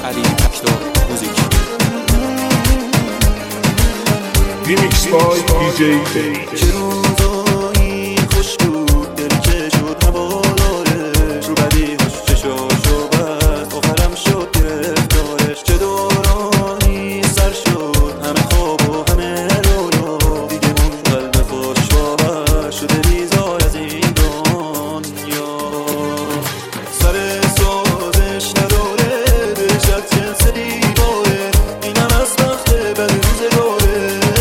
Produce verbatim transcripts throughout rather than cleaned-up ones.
علی تکتا موزیک. ریمیکس بای دی جی دیوید. چه روزایی خوش بود دل که شد هوادارش، رو بدی خوش چشاشو بست آخرم شد گرفتارش. چه دورانی سر شد همه خواب و همه رویا، دیگه اون قلب خوش باور شده بیزار از این دنیا. سر سازش نداره دلش از جنس دیواره، اینم از وقت بد روزگاره.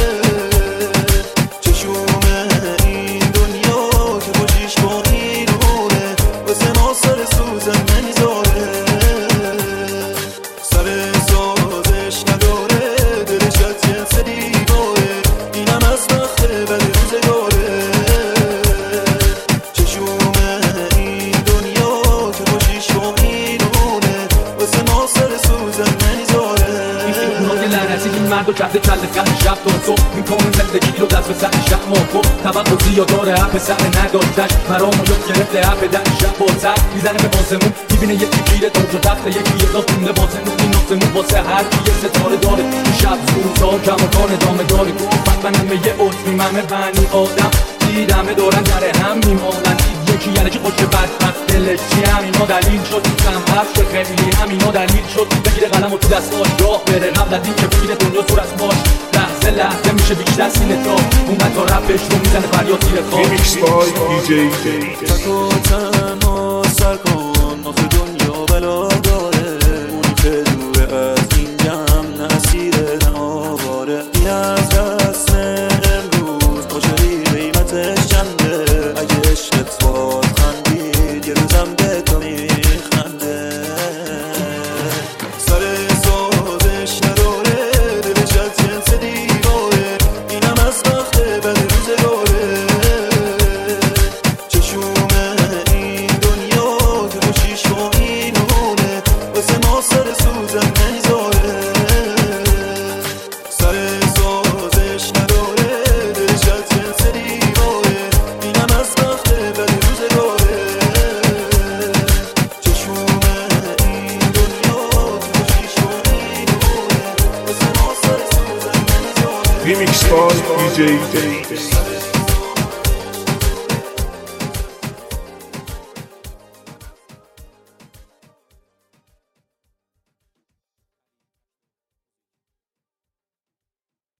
مرد و کرده کل قهر شب تا صبح میکنه زندگی رو دست به سر شب ماکو. توقع زیاد داره اپ سر نداشتش مرامو یاد گرفته اپ در شب با سر میزنه به باسمون، میبینه یکی گیره تاج و تخت، یکی یه داز تونه باسمون. این آسمون واسه هر کی یه ستاره داره. شب سوزا کماکان ادامه داره، گفت منم یه عطمی ممه بنی آدم دیدمه دارن در هم میمانن. یکی یعنی که خوش بدبخت دلش چی همینا دلیل شد کم حرف شد خیلی همینا دلیل شد بگیره قلم و تو دستاش راه بره قبل از این که بگیره دنیا سور از باش. لحظه لحظه میشه بیشتر سینه تا اون تا رپش رو میزنه فریاد زیر خواب. ریمیکس بای دی جی دیوید. تک و تنها سر کن آخه دنیا بلا داره، اونی که دوره از این جمع نه اسیره نه آواره. این از دست امروز پاشری قیمتش چنده، اگه عشقت باد خندید یه روزم به تو میخنده. سر سازش نداره دلش از جنس دیواره، اینم از وقت بد روزگاره. چشوم این دنیا که خوشیش با اینونه واسه ما سر سوزم نمیذاره. سر سازش نداره دلش از جنس دیواره، اینم از وقت بد روزگاره. چشوم این دنیا که خوشیش با اینونه واسه ما سر سوزم نمیذاره. ریمیکس بای دی جی دیوید.